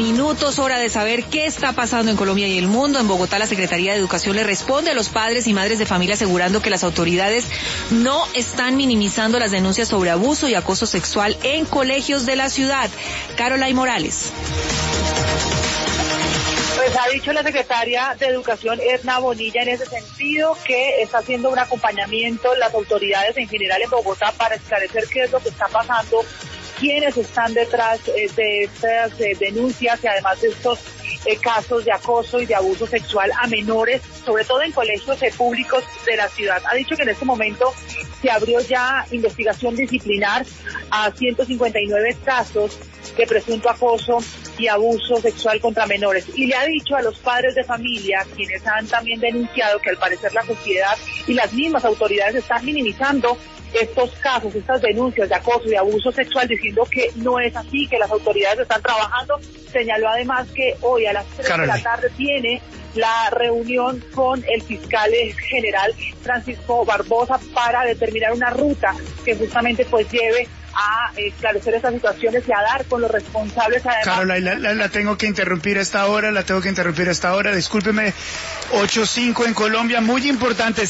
minutos, hora de saber qué está pasando en Colombia y el mundo. En Bogotá, la Secretaría de Educación le responde a los padres y madres de familia asegurando que las autoridades no están minimizando las denuncias sobre abuso y acoso sexual en colegios de la ciudad. Caroline Morales. Pues ha dicho la secretaria de Educación, Edna Bonilla, en ese sentido, que está haciendo un acompañamiento las autoridades en general en Bogotá para esclarecer qué es lo que está pasando, quiénes están detrás de estas denuncias y además de estos casos de acoso y de abuso sexual a menores, sobre todo en colegios públicos de la ciudad. Ha dicho que en este momento se abrió ya investigación disciplinar a 159 casos de presunto acoso y abuso sexual contra menores. Y le ha dicho a los padres de familia, quienes han también denunciado que al parecer la sociedad y las mismas autoridades están minimizando estos casos, estas denuncias de acoso y abuso sexual, diciendo que no es así, que las autoridades están trabajando. Señaló además que hoy a las 3 de la tarde tiene la reunión con el fiscal general Francisco Barbosa para determinar una ruta que justamente pues lleve a esclarecer estas situaciones y a dar con los responsables. Además, Caroline, la tengo que interrumpir a esta hora, discúlpeme, 8:05 en Colombia, muy importante.